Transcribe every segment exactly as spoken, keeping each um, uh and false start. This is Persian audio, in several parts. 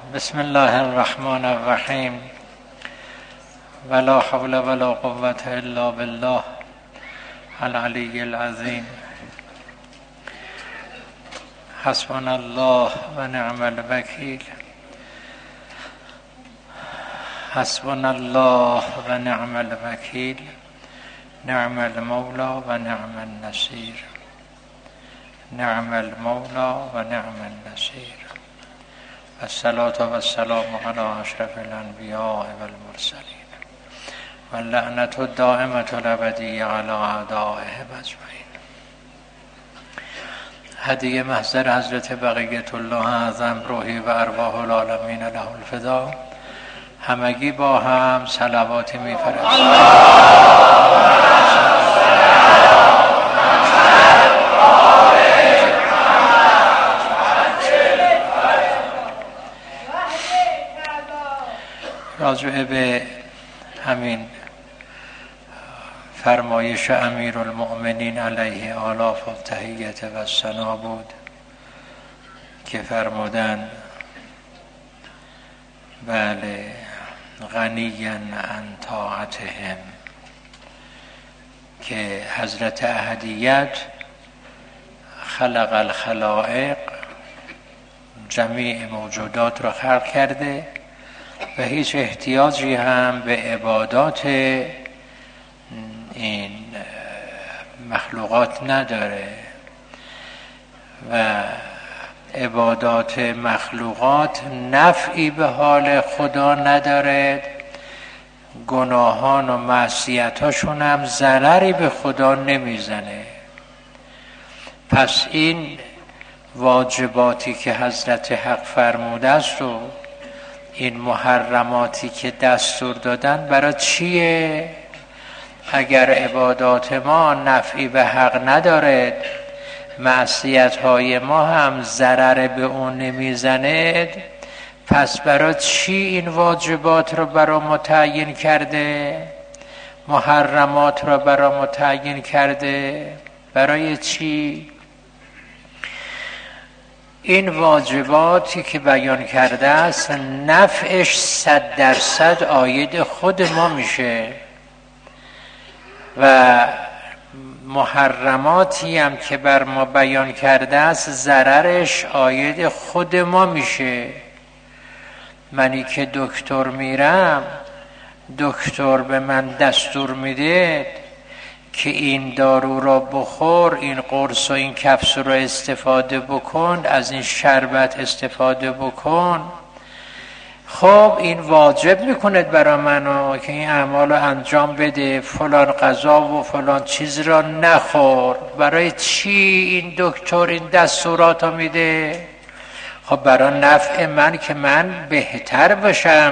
بسم الله الرحمن الرحیم ولا حول ولا قوة الا بالله العلی العظیم. حسبنا الله و نعم الوکیل. حسبنا الله و نعم الوکیل. نعم المولا و نعم النصیر. نعم المولا و نعم النصیر. الصلاة والسلام علی اشرف الانبیاء والمرسلین و اللعنة الدائمة الابدیة علی اعدائهم اجمعین. هدیه محضر حضرت بقیت الله اعظم روحی و ارواح العالمین له الفدا. همگی با هم صلواتی می‌فرستیم. راجع به همین فرمایش امیرالمؤمنین علیه آلاف و تحیت و ثنا بود که فرمودن بله غنیا عن طاعتهم، که حضرت احدیت خلق الخلائق، جمیع موجودات را خلق کرده و هیچ احتیاجی هم به عبادات این مخلوقات نداره و عبادات مخلوقات نفعی به حال خدا نداره، گناهان و معصیتاشون هم ضرری به خدا نمیزنه. پس این واجباتی که حضرت حق فرموده است و این محرماتی که دستور دادن برای چیه؟ اگر عبادات ما نفعی به حق نداره، معصیت های ما هم ضرر به اون نمیزنه، پس برای چی این واجبات رو برای ما تعیین کرده؟ محرمات رو برای ما تعیین کرده؟ برای چی؟ این واجباتی که بیان کرده است نفعش صد درصد عاید خود ما میشه و محرماتی هم که بر ما بیان کرده است ضررش عاید خود ما میشه. منی که دکتر میرم، دکتر به من دستور میده که این دارو را بخور، این قرص و این کپسول را استفاده بکن، از این شربت استفاده بکن. خب این واجب میکنه برای منو که این اعمال رو انجام بده، فلان غذا و فلان چیز را نخور. برای چی این دکتر این دستورات رو میده؟ خب برای نفع من که من بهتر بشم،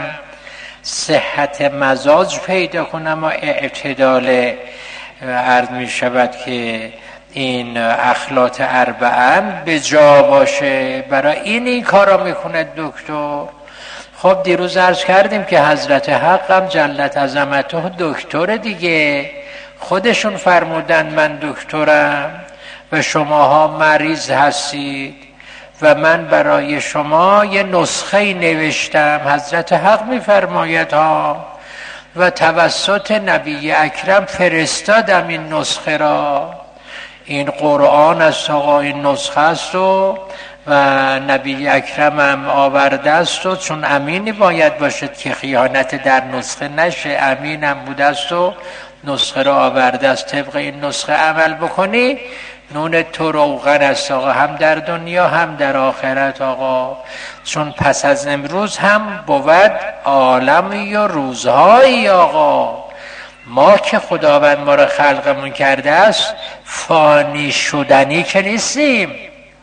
صحت مزاج پیدا کنم و اعتدال عرض می شود که این اخلاط اربعه به جا باشه. برای این این کارا میکنه دکتر. خب دیروز عرض کردیم که حضرت حق هم جلت عظمته دکتر دیگه، خودشون فرمودن من دکترم و شماها مریض هستید و من برای شما یه نسخه نوشتم. حضرت حق میفرماید ها و توسط نبی اکرم فرستادم این نسخه را. این قرآن است آقا، این نسخه است و و نبی اکرم هم آورده است و چون امینی باید باشد که خیانت در نسخه نشه، امین هم بوده است و نسخه را آورده است. طبق این نسخه عمل بکنی نون تو روغن است آقا، هم در دنیا هم در آخرت آقا. چون پس از امروز هم بود عالمی و روزهایی آقا. ما که خداوند ما را خلقمون کرده است فانی شدنی که نیستیم.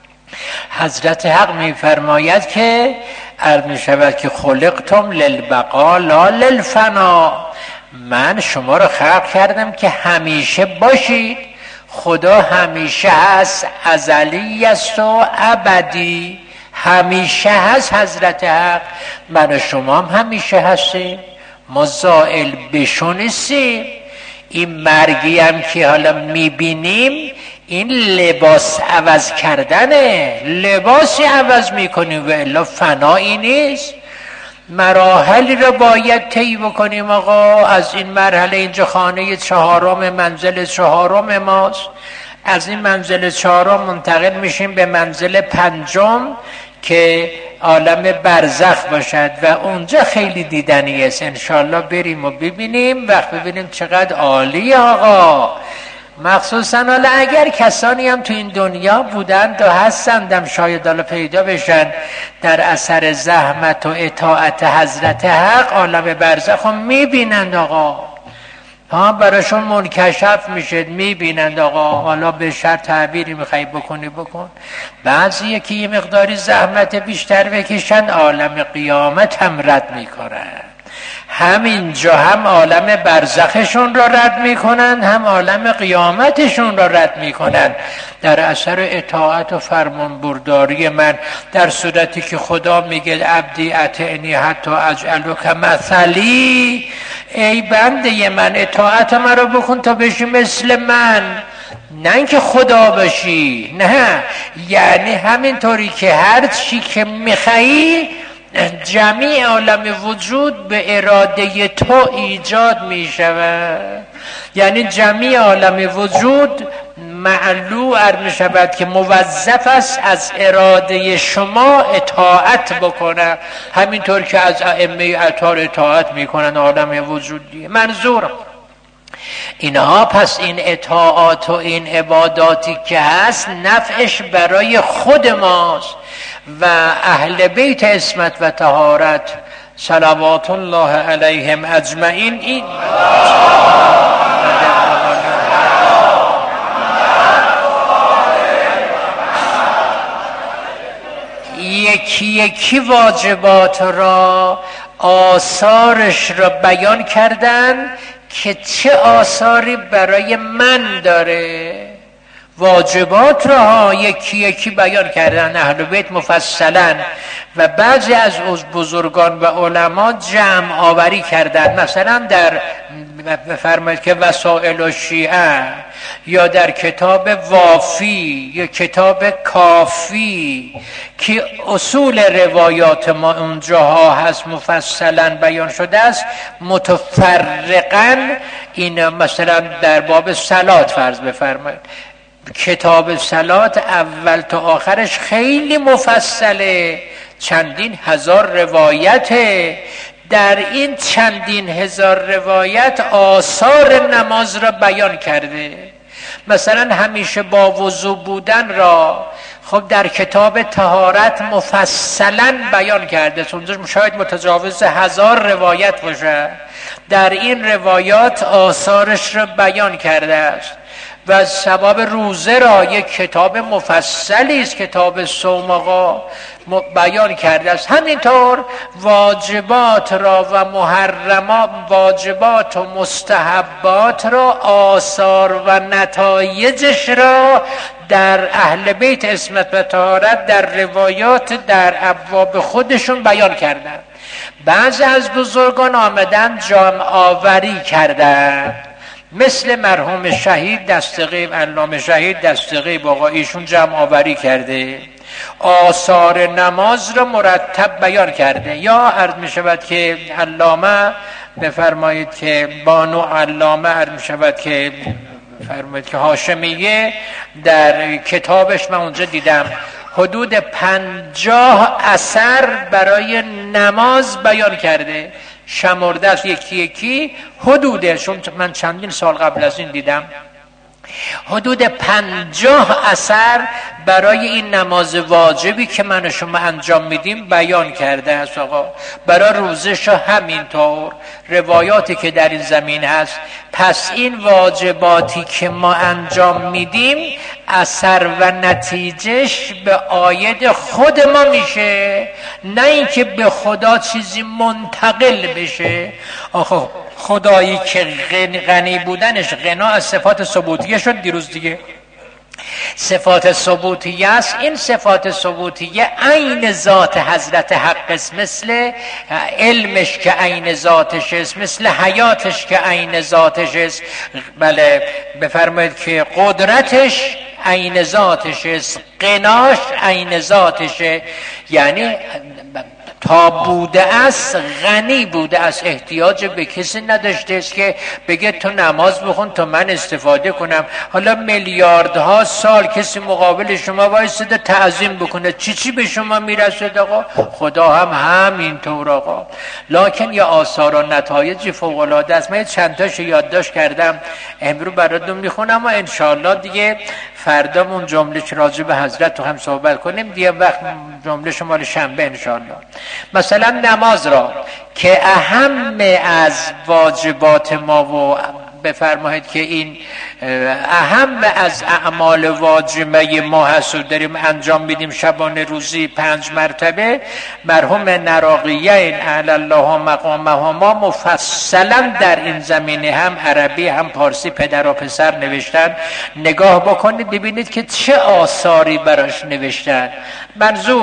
حضرت حق می فرماید که عرض می شود که خلقتم للبقا لا للفنا، من شما را خلق کردم که همیشه باشید. خدا همیشه هست، ازلی است و ابدی، همیشه هست. حضرت حق من و شما هم همیشه هستیم، ما زائل بشو نیستیم. این مرگی هم که حالا میبینیم این لباس عوض کردنه، لباسی عوض میکنیم و الا فنایی نیست. مراحلی رو باید طی بکنیم. آقا از این مرحله اینجا خانه چهارم منزل چهارم ماست، از این منزل چهارم منتقل میشیم به منزل پنجم که عالم برزخ باشد و اونجا خیلی دیدنی است. انشالله بریم و ببینیم، وقت ببینیم چقدر عالیه آقا. مخصوصا حالا اگر کسانی هم تو این دنیا بودند و هستندم شاید حالا پیدا بشن در اثر زحمت و اطاعت حضرت حق عالم برزخ هم میبینند آقا، ها براشون منکشف میشه، میبینند آقا. حالا به شرط تعبیری میخوای بکنی بکن. بعضی که یه مقداری زحمت بیشتر بکشن عالم قیامت هم رد میکنن، همینجا هم عالم برزخشون را رد میکنن، هم عالم قیامتشون را رد میکنن در اثر اطاعت و فرمان برداری من. در صورتی که خدا میگه عبدی اطعنی حتی اجعلک مثلی، ای بنده من اطاعت من رو بکن تا بشی مثل من، نه اینکه خدا باشی، نه. یعنی همینطوری که هر چی که میخوایی جمیع عالم وجود به اراده تو ایجاد می شود. یعنی جمیع عالم وجود معلوع می شود که موظف است از اراده شما اطاعت بکنه، همینطور که از ائمه اطهار اطاعت می کنن عالم وجودی. منظور اینها پس این اطاعات و این عباداتی که هست نفعش برای خود ماست و اهل بیت عصمت و طهارت صلوات الله علیهم اجمعین. این یکی یکی واجبات را آثارش را بیان کردن که چه آثاری برای من داره. واجبات را یکی یکی بیان کردن اهل بیت مفصلا و بعضی از بزرگان و علما جمع آوری کردن. مثلا در بفرمایید که وسائل الشیعه یا در کتاب وافی یا کتاب کافی که اصول روایات ما اونجاها هست مفصلا بیان شده است، متفرقا این مثلا در باب صلات فرض بفرمایید، کتاب صلات اول تا آخرش خیلی مفصله، چندین هزار روایته. در این چندین هزار روایت آثار نماز را بیان کرده. مثلا همیشه با وضو بودن را خب در کتاب طهارت مفصلا بیان کرده، اونجا شاید متجاوز هزار روایت باشه. در این روایات آثارش را بیان کرده است. و سبب روزه را یک کتاب مفصلی است، کتاب صوم آقا بیان کرده است. همینطور واجبات را و محرمات، واجبات و مستحبات را، آثار و نتایجش را در اهل بیت عصمت و طهارت در روایات در ابواب خودشون بیان کردن. بعضی از بزرگان آمدن جمع آوری کردن، مثل مرحوم شهید دستقیب، علامه شهید دستقیب آقا، ایشون جمع آوری کرده، آثار نماز را مرتب بیان کرده. یا عرض می شود که علامه بفرمایید که بانو علامه عرض می شود که فرمایید که هاشمیه در کتابش من اونجا دیدم حدود پنجاه اثر برای نماز بیان کرده، شمرده است یکی یکی حدوده، چون من چندین سال قبل از این دیدم، حدود پنجاه اثر برای این نماز واجبی که من و شما انجام میدیم بیان کرده است آقا. برای روزش همینطور روایاتی که در این زمین هست. پس این واجباتی که ما انجام میدیم اثر و نتیجهش به عاید خود ما میشه، نه اینکه به خدا چیزی منتقل بشه. آخه خدایی که غنی بودنش غنا از صفات ثبوتیه شد دیروز دیگه، صفات ثبوتیه است. این صفات ثبوتیه عین ذات حضرت حق است، مثل علمش که عین ذاتش است، مثل حیاتش که عین ذاتش است. بله بفرمایید که قدرتش عین ذاتشه، غناش عین ذاتشه. یعنی تا بوده است غنی بوده است، احتیاج به کسی نداشته است که بگه تو نماز بخون تا من استفاده کنم. حالا میلیاردها سال کسی مقابل شما وایساده تعظیم بکنه، چی چی به شما میرسد آقا؟ خدا هم همینطور آقا. لکن یه آثار و نتایج فوق العاده است. من چند تاشو یادداشت کردم امروز براتون میخونم و انشالله دیگه فردامون جمله راجع به حضرت تو هم صحبت کنیم دیگه، وقت جمله شمال شنبه انشالله. مثلا نماز را که اهم از واجبات ما و بفرمایید که این اهم از اعمال واجبه ما هست و داریم انجام میدیم شبانه روزی پنج مرتبه، مرحوم نراقیه این اهل الله مقامه ما مفصلا در این زمینه هم عربی هم پارسی پدر و پسر نوشتن. نگاه بکنید ببینید که چه آثاری براش نوشتن. منظور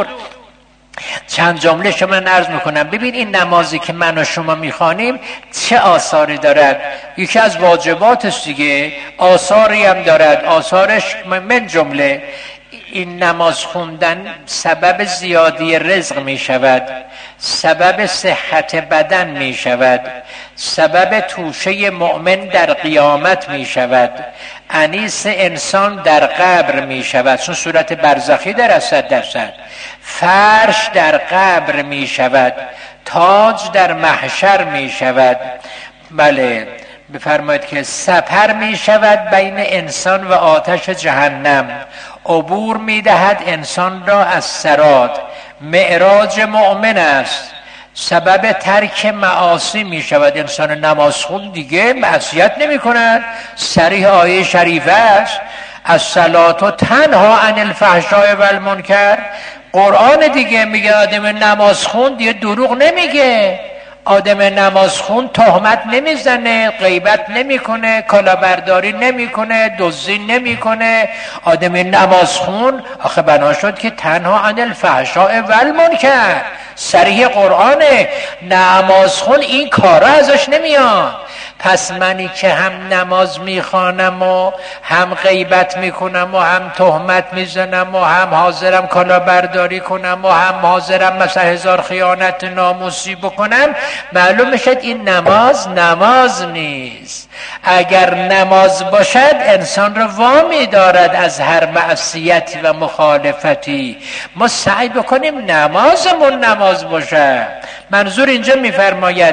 چند جمله شما عرض میکنم. ببین این نمازی که من و شما میخوانیم چه آثاری دارد. یکی از واجبات است دیگه، آثاری هم دارد. آثارش من جمله این نماز خوندن سبب زیادی رزق می شود، سبب صحت بدن می شود، سبب توشه مؤمن در قیامت می شود، انیس انسان در قبر می شود، چون صورت برزخی در صد درصد، فرش در قبر می شود، تاج در محشر می شود. بله بفرمایید که سپر می شود بین انسان و آتش جهنم، عبور می دهد انسان را از صراط، معراج مؤمن است، سبب ترک معاصی می شود. انسان نمازخون دیگه معصیت نمی کند. صریح آیه شریفه است الصلاة تنها عن الفحشاء و المنکر. قرآن دیگه میگه آدم نمازخون دیگه دروغ نمیگه، آدم نمازخون تهمت نمیزنه، غیبت نمیکنه، کلاهبرداری نمیکنه، دزدی نمیکنه. آدم نمازخون آخه بنا شد که تنها عن الفحشاء و المنکر، صریح قرآنه. نمازخون این کارا ازش نمیاد. پس منی که هم نماز میخوانم و هم غیبت میکنم و هم تهمت میزنم و هم حاضرم کلاهبرداری کنم و هم حاضرم مثلا هزار خیانت ناموسی بکنم، معلوم میشد این نماز نماز نیست. اگر نماز باشد انسان را وامی دارد از هر معصیتی و مخالفتی. ما سعی بکنیم نمازمون نماز باشد. منظور اینجا میفرماید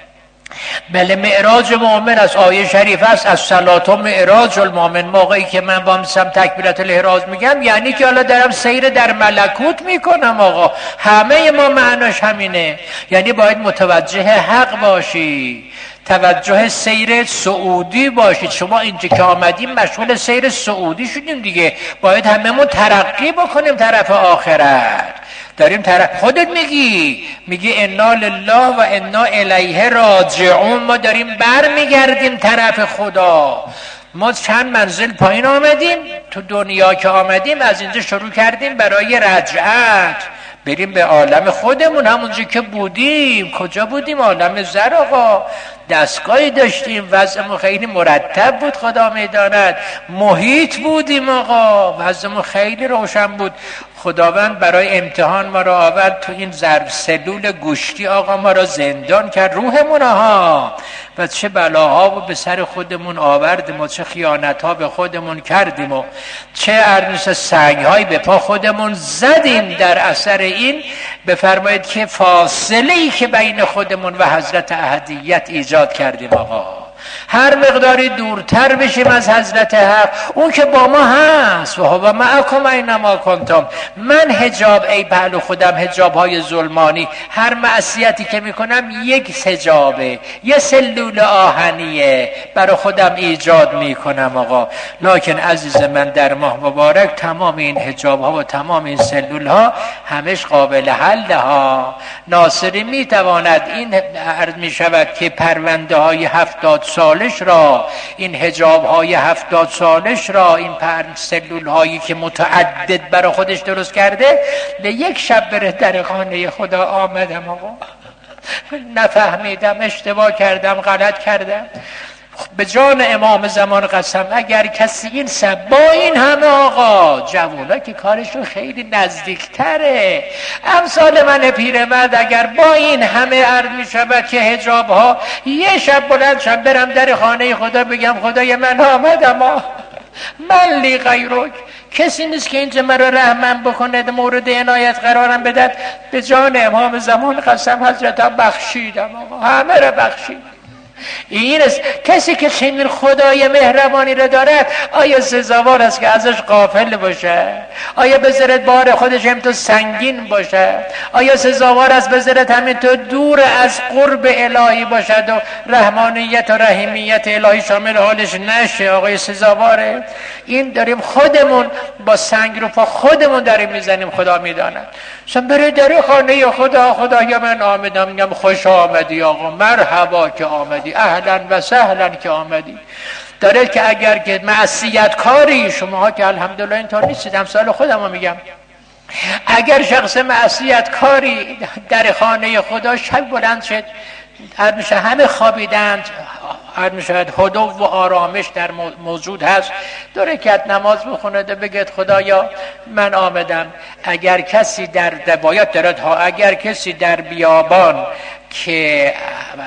بله معراج مؤمن از آیه شریف است الصلاة معراج المؤمن. موقعی که من با همسم تکبیرات الاحرام میگم یعنی که حالا دارم سیر در ملکوت میکنم آقا. همه ما معناش همینه، یعنی باید متوجه حق باشی، توجه سیر سعودی باشید. شما اینجا که آمدیم مشغول سیر سعودی شدیم دیگه، باید هممون ترقی بکنیم طرف آخرت. داریم طرف خودت میگی میگی انا لله و انا الیه راجعون، ما داریم بر میگردیم طرف خدا. ما چند منزل پایین آمدیم، تو دنیا که آمدیم از اینجا شروع کردیم برای رجعت، بریم به عالم خودمون، همونجا که بودیم. کجا بودیم؟ عالم زر آقا. دستگاهی داشتیم، وضعمون خیلی مرتب بود، خدا میداند. محیط بودیم آقا، وضعمون خیلی روشن بود. خداوند برای امتحان ما را آورد تو این ضرب سلول گوشتی آقا، ما را زندان کرد روحمون ها، و چه بلاها و به سر خودمون آوردیم و چه خیانت ها به خودمون کردیم و چه ارنس سنگ های به پا خودمون زدیم در اثر این. بفرمایید که فاصله ای که بین خودمون و حضرت احدیت ایجاد کردیم آقا. هر مقداری دورتر بشیم از حضرت حق، اون که با ما هست و هو معکم اینما کنتم. من حجاب ای پهلو خودم حجاب های ظلمانی، هر معصیتی که میکنم یک حجابه، یه سلول آهنیه برای خودم ایجاد میکنم آقا. لکن عزیز من در ماه مبارک تمام این حجاب ها و تمام این سلول ها همش قابل حل ها. ناصری میتواند این عرض میشود که پرونده های هفتاد سالش را، این حجاب های هفتاد سالش را، این پرن سلول هایی که متعدد برای خودش درست کرده، به یک شب بره در خانه خدا آمدم آقا، نفهمیدم، اشتباه کردم، غلط کردم. به جان امام زمان قسم اگر کسی این سب با این همه آقا جوونا که کارشون خیلی نزدیکتره، امثال من پیرمرد اگر با این همه عرض می شود که حجاب ها یه شب بلند شم برم در خانه خدا بگم خدای من آمدم من لی غیرک، کسی نیست که اینجا مرا رحمم بکنه مورد عنایت قرارم بدد، به جان امام زمان قسم حضرت بخشیدم آقا، همه را بخشید. این است کسی که چنین خدای مهربانی را دارد آیا سزاوار است که ازش غافل باشه؟ آیا بذارد بار خودش همینطور سنگین باشه؟ آیا سزاوار است بذارد همینطور دور از قرب الهی باشد و رحمانیت و رحیمیت الهی شامل حالش نشه؟ آقای سزاواره؟ این داریم خودمون با سنگ رو پا خودمون داریم میزنیم، خدا میداند. شما بره در خانه خدا، خدایا من آمدم، میگم خوش آمدی آقا، مرحبا که آمدی، اهلا و سهلا که آمدی. داره که اگر که معصیت کاری، شماها که الحمدلله اینطور نیستید، امثال خودم رو میگم، اگر شخص معصیت کاری در خانه خدا شب بلند شد، هر میشه همه خوابیدند، هر میشه هدوء و آرامش در موجود هست، دو رکعت نماز بخونه و بگید خدایا من آمدم. اگر کسی در روایت دارد ها، اگر کسی در بیابان که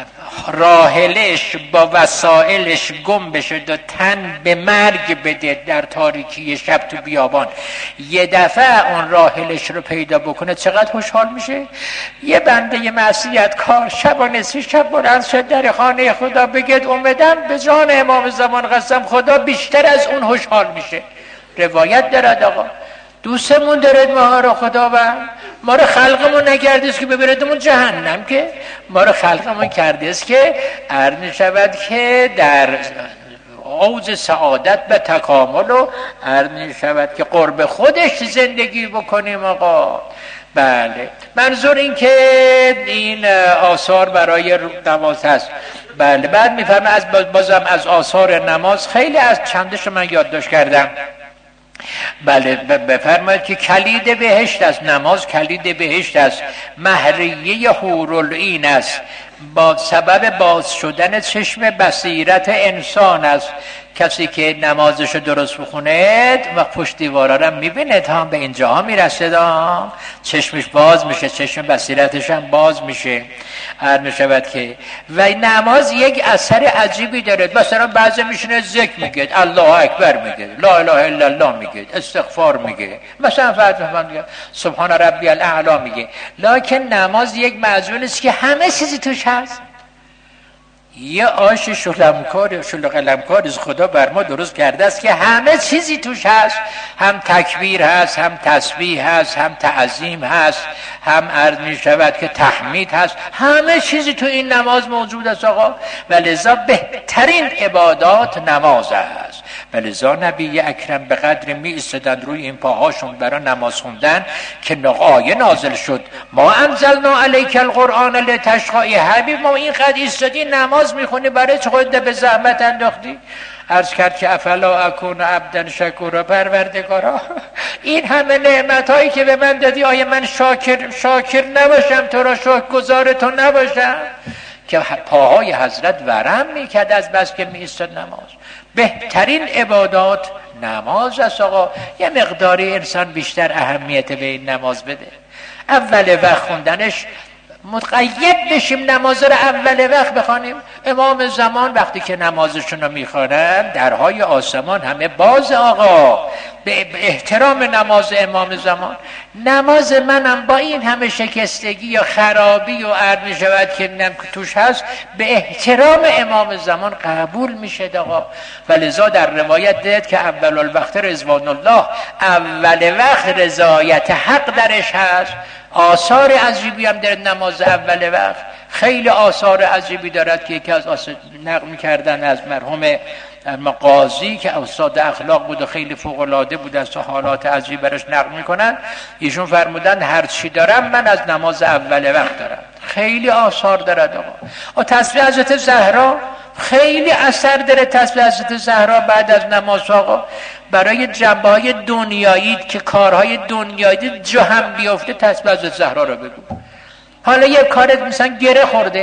راحلش با وسایلش گم بشه و تن به مرگ بده در تاریکی شب تو بیابان، یه دفعه اون راحلش رو پیدا بکنه چقدر خوشحال میشه؟ یه بنده یه معصیت کار شب و نصف شب بلند شد در خانه خدا بگید اومدم، به جان امام زمان قسم خدا بیشتر از اون خوشحال میشه. روایت دارد آقا، دوستمون دارد ما رو خداوند، ما رو خلقمون نکرده است که ببردمون جهنم، که ما رو خلقمون کرده است که عرض می شود که در اوج سعادت به تکامل و عرض می شود که قرب خودش زندگی بکنیم آقا. بله، منظور این که این آثار برای نماز هست. بله، بعد میفرمه از بازم از آثار نماز خیلی از چندش من یادداشت کردم. بله، بفرمایید که کلید بهشت است، نماز کلید بهشت است، مهریه حورالعین است، با سبب باز شدن چشم بصیرت انسان است. کسی که نمازش رو درست بخونه و پشت دیوارا رو میبینه تا به اینجا ها میرسه، چشمش باز میشه، چشم بصیرتش هم باز میشه. هر میشود که و نماز یک اثر عجیبی داره. مثلا بعضی میشونه ذکر میگه، الله اکبر میگه، لا اله الا الله میگه، استغفار میگه، مثلا فرض میگه سبحان ربی الاعلی میگه. لکن نماز یک معجون است که همه چیزی توش هست. یه آش شلمکار شل قلمکار از خدا بر ما درست کرده است که همه چیزی توش هست، هم تکبیر هست، هم تسبیح هست، هم تعظیم هست، هم عرض می شود که تحمید هست، همه چیزی تو این نماز موجود است آقا. و لذا بهترین عبادات نماز است. و لذا نبی اکرم به قدر می ایستادن روی این پاهاشون برای نماز خوندن که آیه نازل شد، ما انزلنا علیک القرآن لتشقی. حبیب ما این قدر ایستادی نماز میخونی، برای چه خودت به زحمت انداختی؟ عرض کرد که افلا اکون عبدا شکورا، پروردگارا این همه نعمت هایی که به من دادی آیا من شاکر شاکر نباشم، تو را شکرگزار تو نباشم؟ که پاهای حضرت ورم میکرد از بس که میایستاد نماز. بهترین عبادات نماز است آقا. یه مقداری انسان بیشتر اهمیت به این نماز بده، اول وقت خوندنش متقید بشیم، نماز رو اول وقت بخوانیم. امام زمان وقتی که نمازشون رو میخوانن درهای آسمان همه باز آقا، به احترام نماز امام زمان. نماز منم با این همه شکستگی یا خرابی و عرض می شود که توش هست، به احترام امام زمان قبول میشه آقا. ولذا در روایت دید که اول الوقت رضوان الله، اول وقت رضایت حق درش هست. آثار عجیبی هم در نماز اول وقت، خیلی آثار عجیبی دارد که یکی از آثار نقل کردن از مرحوم قاضی که استاد اخلاق بود و خیلی فوق العاده بود، از حالات عجیب برش نقل میکنن. ایشون فرمودن هر چی دارم من از نماز اول وقت دارم. خیلی آثار دارد آقا. و تسبیح حضرت زهرا خیلی اثر داره. تسبیح حضرت زهرا بعد از نماز آقا برای جنبه های دنیایی که کارهای دنیایی جا هم بیفته، تسبیح حضرت زهرا رو بگو. حالا یه کارت مثلا گره خورده،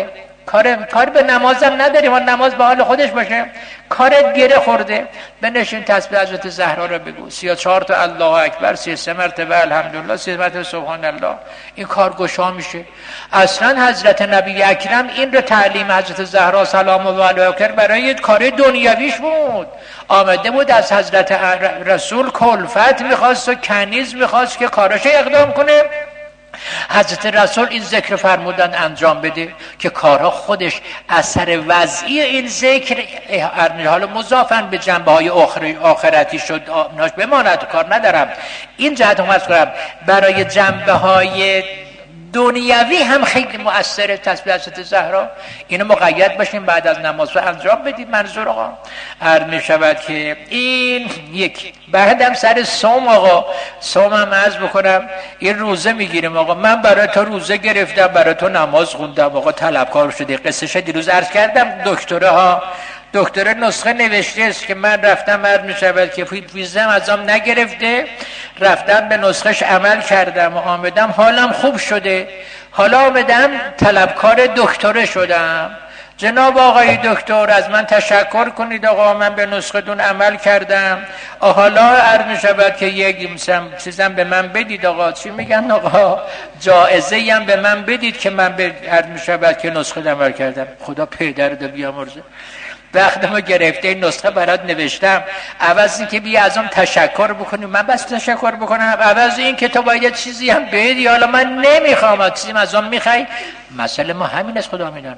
کار کار به نمازم نداریم و نماز به حال خودش باشه. کارت گره خورده، بنشین تسبیح حضرت زهرا رو بگو، سی و چهار تا الله اکبر، سی و سه مرتبه الحمدلله، سی مرتبه سبحان الله. این کار گشا میشه. اصلا حضرت نبی اکرم این رو تعلیم حضرت زهرا سلام الله علیها برای کار دنیویش بود. آمده بود از حضرت رسول کلفت میخواست و کنیز میخواست که کارش اقدام کنه. حضرت رسول این ذکر فرمودن انجام بده که کارها خودش اثر وضعی این ذکر حالا مضافن به جنبه های آخرتی شد ناش بماند، کار ندارم. این جهت هم از کنم برای جنبه های دنیوی هم خیلی مؤثره تسبیح حضرت زهرا. اینو مقید باشیم بعد از نماز رو انجام بدید. منظور آقا عرض می شود که این یک بعدم سر صوم آقا صوم هم عرض بکنم این روزه میگیریم آقا. من برای تو روزه گرفتم، برای تو نماز خوندم آقا، طلبکار شدی. قصهش دیروز عرض کردم. دکتره ها دکتره نسخه نوشته است که من رفتم عرض می شود که ویزم ازم نگرفته، رفتم به نسخهش عمل کردم و آمدم حالم خوب شده، حالا آمدم طلبکار دکتره شدم. جناب آقای دکتر از من تشکر کنید آقا، من به نسخه دون عمل کردم، حالا عرض می شود که یک چیزم به من بدید آقا. چی میگن آقا؟ جائزه هم به من بدید که من به عرض می شود که نسخه عمل کردم. خدا پدرت بیامرزه. وقتمو گرفته این نسخه برات نوشتم، عوض این که بیا ازم تشکر بکنی من بس تشکر بکنم، عوض این که تو باید چیزی هم بدی، حالا من نمیخوام چیزی ازم میخوای. مسئله ما همین است. خدا میدانم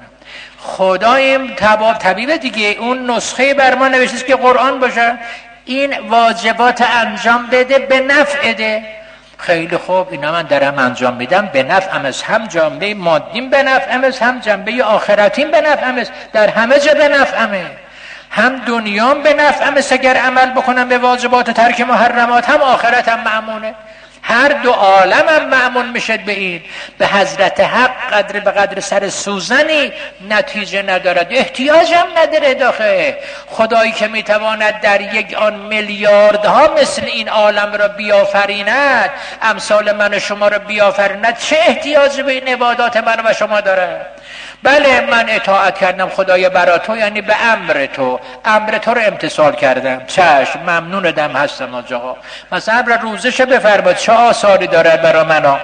خدا این طباب طبیب دیگه اون نسخه بر ما نوشته که قرآن باشه، این واجبات انجام بده به نفع ده. خیلی خوب اینا من دارم انجام میدم به نفعم است، هم جنبه مادیم به نفعم است، هم جنبه آخرتیم به نفعم است، در همه جا به نفعمه، هم دنیام به نفعم است اگر عمل بکنم به واجبات و ترک محرمات، هم آخرتم مأمونه. هر دو عالم هم مأمون میشد به این. به حضرت حق قدر به قدر سر سوزنی نتیجه ندارد، احتیاج هم نداره. داخل خدایی که میتواند در یک آن میلیاردها مثل این عالم را بیافریند، امثال من و شما را بیافریند، چه احتیاجی به این عبادات من و شما داره؟ بله من اطاعت کردم خدای برا تو، یعنی به امر تو، امر تو رو امتثال کردم، چشم ممنونم هستم آقا. مثلا امر روزش بفرما، چه آثاری داره برا منا؟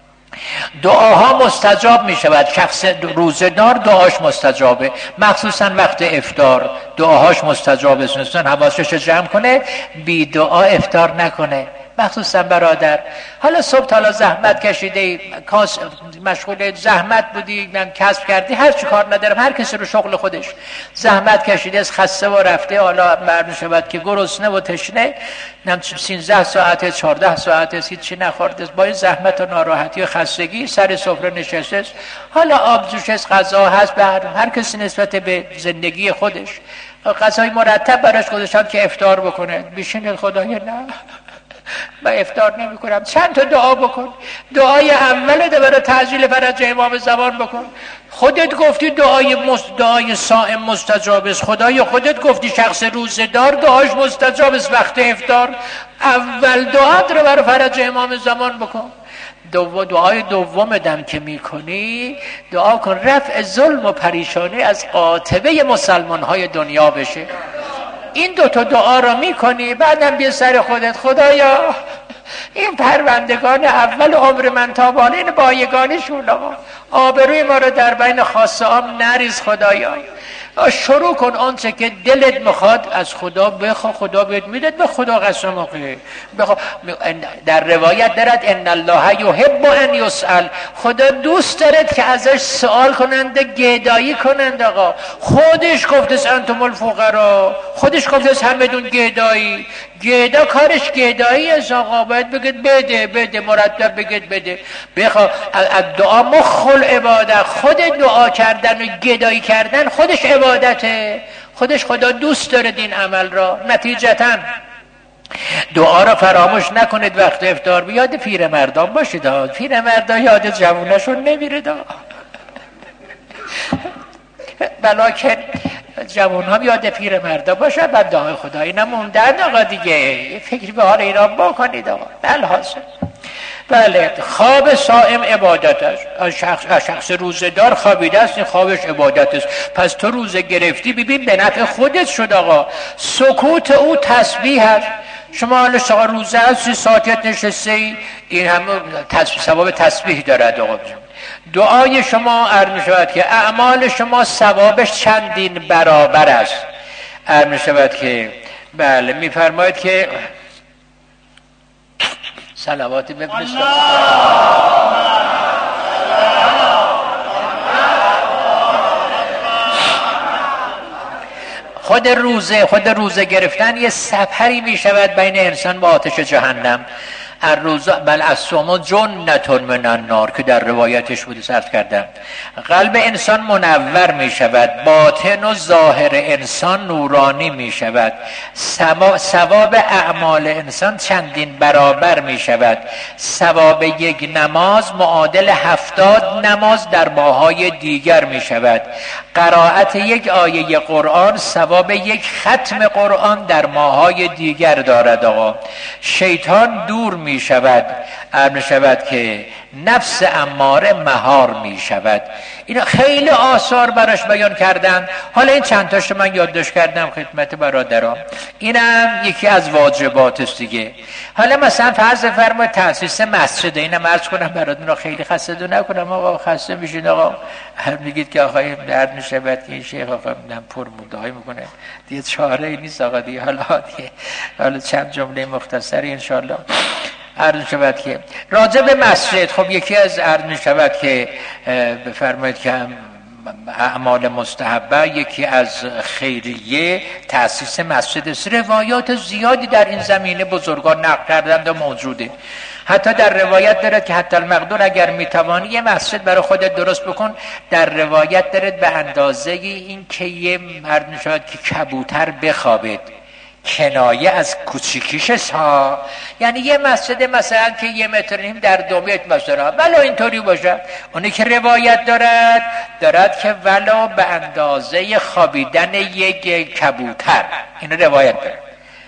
دعاها مستجاب می شود. شخص روزه‌دار دعاش مستجابه، مخصوصا وقت افطار دعاهاش مستجابه. سنستان حواسش جمع کنه، بی دعا افطار نکنه، مخصوصا برادر. حالا صبح حالا زحمت کشیده، مشغول زحمت بودی، کسب کردی، هر چی کار ندارم، هر کسی رو شغل خودش زحمت کشیده، خسته و رفته، حالا معلوم شود که گرسنه و تشنه، سیزده ساعته چهارده ساعته هیچی نخورده، با این زحمت و ناراحتی و خستگی سر سفره نشسته، حالا آب جوش است، غذا هست، هر کسی نسبت به زندگی خودش غذای مرتب براش گذاشتن که افطار بکنه. بشین خدای نه من افطار نمی کنم، چند تا دعا بکن. دعای اول ده برای تعجیل فرج امام زمان بکن. خودت گفتی دعای مست... دعای صائم مستجاب است. خدایا خودت گفتی شخص روزه‌دار دعاش مستجاب است وقت افطار. اول دعات رو برای فرج امام زمان بکن. دو دعای دوم دم که میکنی دعا کن رفع ظلم و پریشانی از قاطبه مسلمان های دنیا بشه. این دو تا دعا را میکنی، بعدم بیا سر خودت، خدایا این پروندگان اول عمر من تا بالین بایگانشون آبروی ما رو در بین خاصه هم نریز. خدایا شروع کن آنچه که دلت میخواد از خدا بخوا، خدا بهت میدد، به خدا قسم آقای بخوا. در روایت دارد ان الله یحب ان یسأل، خدا دوست دارد که ازش سوال کننده، گدایی کننده. آقا خودش گفتست انتم الفقرا، خودش گفتست همه دون گدایی، گدا کارش گدایی است. آقا باید بگید بده بده، مرتب بگید بده. بخوا دعا مخل عبادت، خود دعا کردن و گدایی کردن خودش عبادته، خودش خدا دوست داره این عمل را. نتیجتاً دعا را فراموش نکنید. وقت افطار بیاد پیر مردان باشید، پیر مردان یاد جوونشون نمیره دا. بلکه جوان ها یاد پیر مردان باشه، بعد دعای خدایی نموندن آقا دیگه. فکر به حال اینا بکنید آقا. الحاصل بله، خواب صائم عبادت است. از شخص از شخص روزه‌دار خوابیده است، این خوابش عبادت است. پس تو روزه گرفتی، ببین به نفع خودت شد آقا. سکوت او تسبیح است. شما حالا شما روزه هستی، ساکت نشسته ای، این هم ثواب تسبیح دارد آقا. دعای شما عرض می‌شود که اعمال شما ثوابش چندین برابر است. عرض می‌شود که بله، می‌فرماید که صلواتی بفرستید. خود روزه خود روزه گرفتن یه سپری می شود بین انسان و آتش جهنم. الروزه بل الصوم جنة من النار که در روایتش بوده صرف کردم. قلب انسان منور می شود، باطن و ظاهر انسان نورانی می شود، ثواب اعمال انسان چندین برابر می شود. ثواب یک نماز معادل هفتاد نماز در ماهای دیگر می شود. قرائت یک آیه قرآن ثواب یک ختم قرآن در ماهای دیگر دارد آقا. شیطان دور می می شود، می شود که نفس اماره مهار می شود. اینا خیلی آثار براش بیان کردن. حالا این چند تاشو من یادداشت کردم خدمت برادران. اینم یکی از واجبات است دیگه. حالا مثلا فرض فرمایید تأسیس مسجد، اینم عرض کنم براتون، خیلی خسته دو نکنم آقا، خسته میشین آقا، میگید که آقا درد میشه بعد که این شیخ آقا من پر مدعای میکنه دیگه، چاره ای نیست آقا دیگه. حالا دیگه حالا چند جمله مختصری ان شاء الله عرض شود که راجع به مسجد. خب یکی از عرض می شود که بفرمایید که اعمال مستحبه، یکی از خیریه تأسیس مسجد است. روایات زیادی در این زمینه بزرگان نقل کردند و موجوده. حتی در روایت دارد که حتی المقدور اگر میتوانی یه مسجد برای خودت درست بکن. در روایت دارد به اندازه این که یه مرد می شود که کبوتر بخوابید، کنایه از کوچیکیش ها، یعنی یه مسجد مثلا که یه متر نیم در دو متر مثلا، ولو اینطوری باشه. اونی که روایت دارد دارد که ولو به اندازه خوابیدن یک کبوتر، این روایت دارد.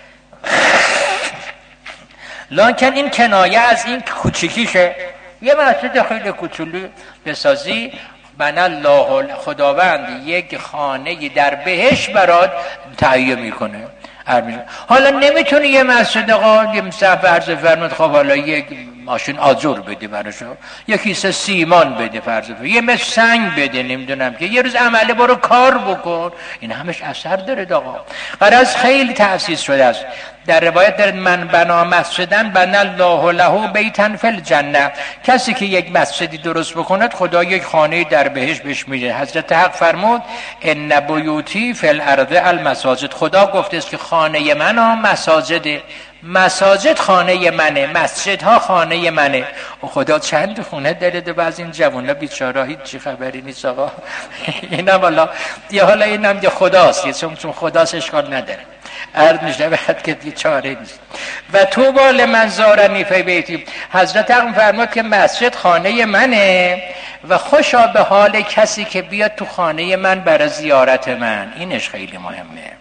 لکن این کنایه از این کوچیکیشه. یه مسجد خیلی کوچولو بسازی، بنا الله خداوند یک خانه در بهشت برات تهیه میکنه. حالا نمیتونی یه مسجد آقا یه مسحب عرض فرمود خب حالا یک ماشین آجر بده براشو، یک کیسه سیمان بده فرض فرمود، یه مش سنگ بده، نمیدونم که یه روز عمله برو کار بکن. این همش اثر داره آقا. غرض خیلی تأسیس شده است. در روایت دارد من بنا مسجدن بنا الله له بیتن فی الجنه. کسی که یک مسجدی درست بکند خدا یک خانه در بهشت بهش میده. حضرت حق فرمود ان بیوتی فی الارض المساجد. خدا گفته است که خانه من ها مساجده. مساجد خانه منه، مسجدها خانه منه. و خدا چند خونه داره و بعض این جوانا بیچاره هیچ چی خبری نیست آقا. اینا والا یه حالا اینم یه خداست، چون چون خداست اشکال نداره. عرض میشه بعد که دیگه چاره نیست. و تو بال من زارنی فی بیتی. حضرت حق فرمود که مسجد خانه منه و خوشا به حال کسی که بیاد تو خانه من برای زیارت من. اینش خیلی مهمه.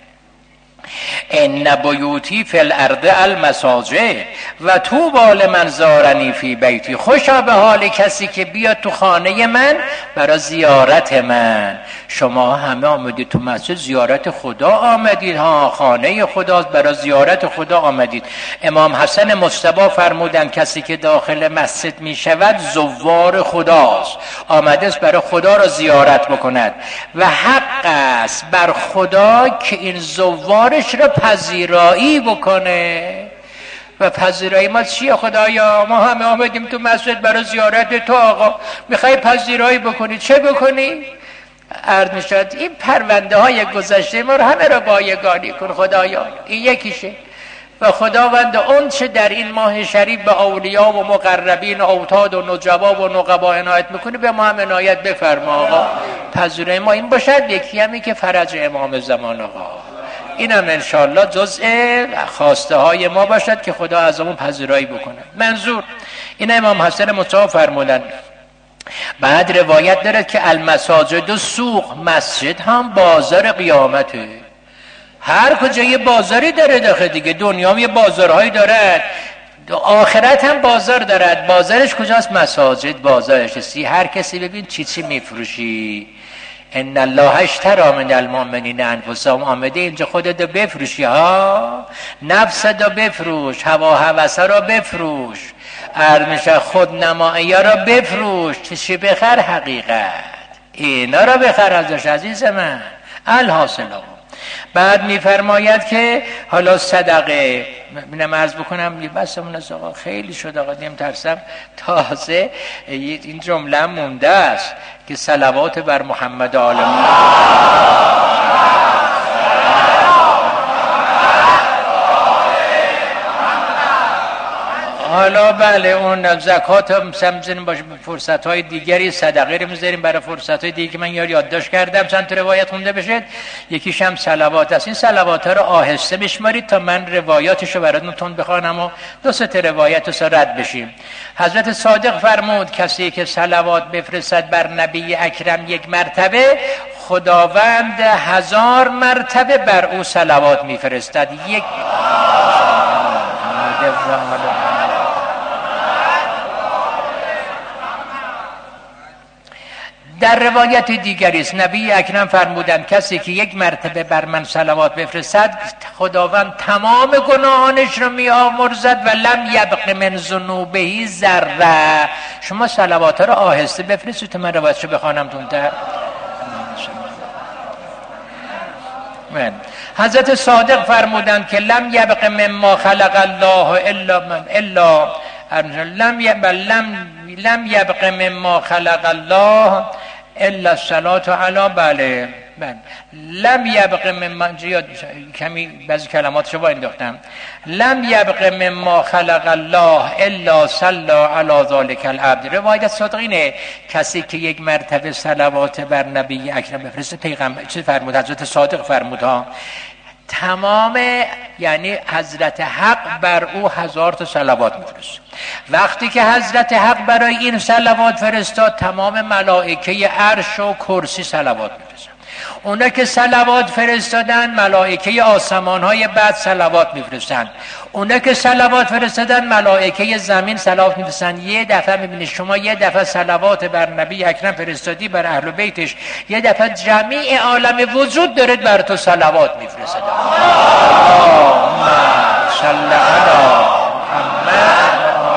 ان بیوتی فی الارض المساجد و تو بال من زارنی فی بیتی. خوشا به حال کسی که بیاد تو خانه من برای زیارت من. شما همه آمدید تو مسجد زیارت خدا آمدید ها، خانه خداست، برای زیارت خدا آمدید. امام حسن مجتبی فرمودن کسی که داخل مسجد می شود زوار خداست، آمده است برای خدا را زیارت بکند و حق است بر خدا که این زوارش را پذیرایی بکنه. و پذیرایی ما چیه خدایا؟ ما همه آمدیم تو مسجد برای زیارت تو آقا، میخوای پذیرایی بکنی، چه بکنی؟ عرض میشد این پرونده های گذشته ما رو همه را بایگانی کن خدایا، این یکیشه. و خداوند اون چه در این ماه شریف به اولیا و مقربین و اوتاد و نجبا و نقبا عنایت میکنی به ما هم عنایت بفرما آقا. پذیرایی ما این باشد. یکی همی که فرج امام زمان آقا، این هم انشاءالله جزء خواسته های ما باشد که خدا از همون پذیرایی بکنه. منظور این امام حسن مصطفی فرمودن. بعد روایت دارد که المساجد و سوق، مسجد هم بازار قیامته. هر کجا یه بازاری داره داخل دیگه، دنیا هم یه بازارهایی دارد. آخرت هم بازار دارد. بازارش کجاست؟ مساجد بازارش سی. هر کسی ببین چی چی میفروشی. ان الله اشتری من المؤمنین انفسهم. آمده اینجا خودت رو بفروشی ها، نفست رو بفروش، هوا هوسا رو بفروش، ارمشه خود نمایی رو بفروش. چی بخر؟ حقیقت. اینا رو بخر ازش عزیز من. الحاصل بعد میفرماید که حالا صدقه منم عرض بکنم بسمون از آقا خیلی شد آقا دیم ترسم تازه این جمله مونده است که صلوات بر محمد آل محمد. حالا بله اون زکات هم سمزنیم باشه فرصت های دیگری، صدقه رو میذاریم برای فرصت های دیگه که من یادداشت کردم چند تا روایت خونده بشه. یکیش هم صلوات است. این صلوات ها رو آهسته بشمارید تا من روایاتش رو براتون تون بخوانم و دو سه تا روایت رو رد بشیم. حضرت صادق فرمود کسی که صلوات بفرستد بر نبی اکرم یک مرتبه، خداوند هزار مرتبه بر او صلوات میفرستد. یک در روایت دیگری است نبی اکرم فرمودند کسی که یک مرتبه بر من صلوات بفرستد خداوند تمام گناهانش رو میآمرزد و لم یبق من ذنوبه ذره. شما صلوات رو آهسته بفرستید تا من روایتشو بخوانم تونتر. من حضرت صادق فرمودند که لم یبق مما خلق الله الا من الا لم یبق لم لم یبق مما خلق الله الا الصلاة علی بله من لم یبق مما کمی بعضی کلماتشو با انداختم. لم یبق مما خلق الله الا صلی علی ذلک العبد. روایت صادقینه کسی که یک مرتبه صلوات بر نبی اکرم بفرسته پیغمبر چه فرمود؟ حضرت صادق فرمود ها تمام یعنی حضرت حق بر او هزار تا صلوات میفرسته. وقتی که حضرت حق برای این صلوات فرستاد تمام ملائکه عرش و کرسی صلوات میفرستند. اونا که صلوات فرستادن ملائکه آسمان های بعد صلوات میفرستند. اونا که صلوات فرستادن ملائکه زمین صلوات میفرستند. یه دفعه میبینید شما یه دفعه صلوات بر نبی اکرم فرستادی بر اهل بیتش، یه دفعه جمیع عالم وجود داره بر تو صلوات میفرسته. اللهم صل علی محمد.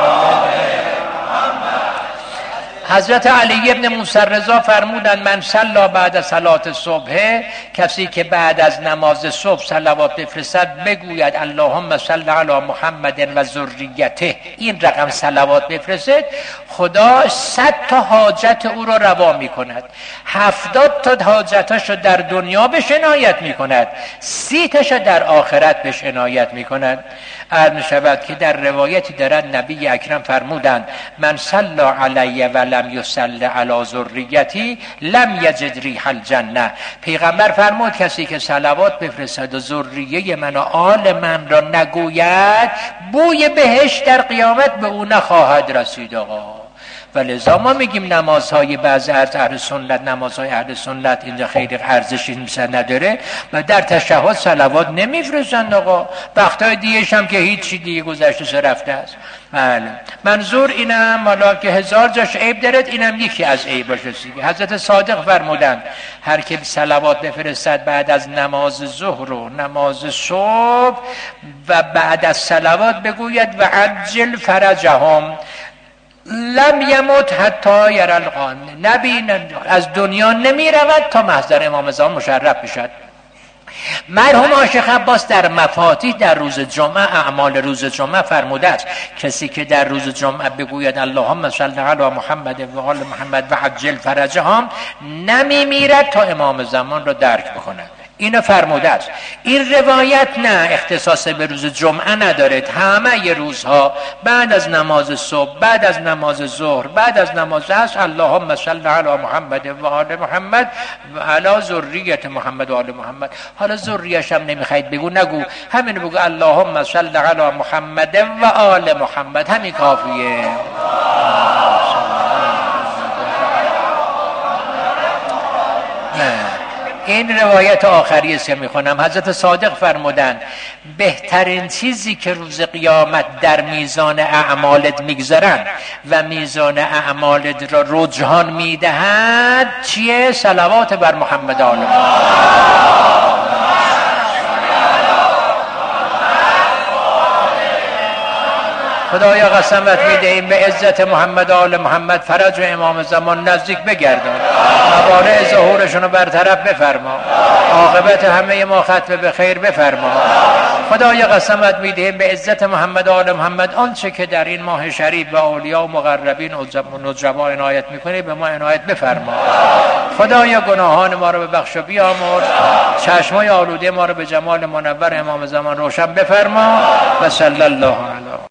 حضرت علی ابن موسی رضا فرمودند من صلی بعد صلات صبح، کسی که بعد از نماز صبح صلوات بفرستد بگوید اللهم صل علی محمد و ذریته، این رقم صلوات بفرستد، خدا صد تا حاجت او را روا می کند، هفتاد تا حاجتش را در دنیا بهش عنایت می کند، سی تاش در آخرت بهش عنایت می کند. عرض شود که در روایتی دارد نبی اکرم فرمودند من صلی علی و لم یصلی علی ذریتی لم یجد ریح الجنه. پیغمبر فرمود کسی که صلوات بفرستد و ذریه من و آل من را نگوید بوی بهشت در قیامت به او نخواهد رسید. آقا ولذا ما میگیم نمازهای بعضی از اهل سنت، نمازهای اهل سنت اینجا خیلی ارزشی مثلا نداره و در تشهد صلوات نمیفرستند. آقا وقتای دیگه‌ش هم که هیچی دیگه گذشته سر رفته است. بله منظور اینم حالا که هزار جاش عیب دارد، اینم یکی از عیباش است. حضرت صادق فرمودند هر که صلوات بفرستد بعد از نماز ظهر و نماز صبح و بعد از صلوات بگوید و عجل فرجهم لم یموت حتی یرى القان، نبی از دنیا نمی رود تا محضر امام زمان مشرف بشد. مرحوم عاشق عباس در مفاتیح در روز جمعه اعمال روز جمعه فرموده است کسی که در روز جمعه بگوید اللهم صل علی محمد و آل محمد و عجل فرجهم نمی میرد تا امام زمان را درک بکند. اینو فرموده است. این روایت نه اختصاص به روز جمعه نداره، همه ی روزها بعد از نماز صبح، بعد از نماز ظهر، بعد از نماز عصر اللهم صل علی محمد و آل محمد و علی ذریت محمد و آل محمد. حالا ذریه‌اش هم نمیخواید بگو نگو، همین بگو اللهم صل علی محمد و آل محمد، همین کافیه. نه این روایت آخری است که میخونم. حضرت صادق فرمودند بهترین چیزی که روز قیامت در میزان اعمالت میگذارن و میزان اعمالت را رجحان میدهد چیه؟ صلوات بر محمد آل محمد. خدایا قسمت میدهیم به عزت محمد آل محمد فرج و امام زمان نزدیک بگردان، موانع ظهورشون رو برطرف بفرما، عاقبت همه ما ختم به خیر بفرما. خدایا قسمت میدهیم به عزت محمد آل محمد آنچه که در این ماه شریف به اولیاء و مقربین و نجبا عنایت میکنی به ما عنایت بفرما. خدایا گناهان ما رو ببخش و بیامرز، چشمای آلوده ما رو به جمال منور امام زمان روشن بفرما. و صلی الله علیه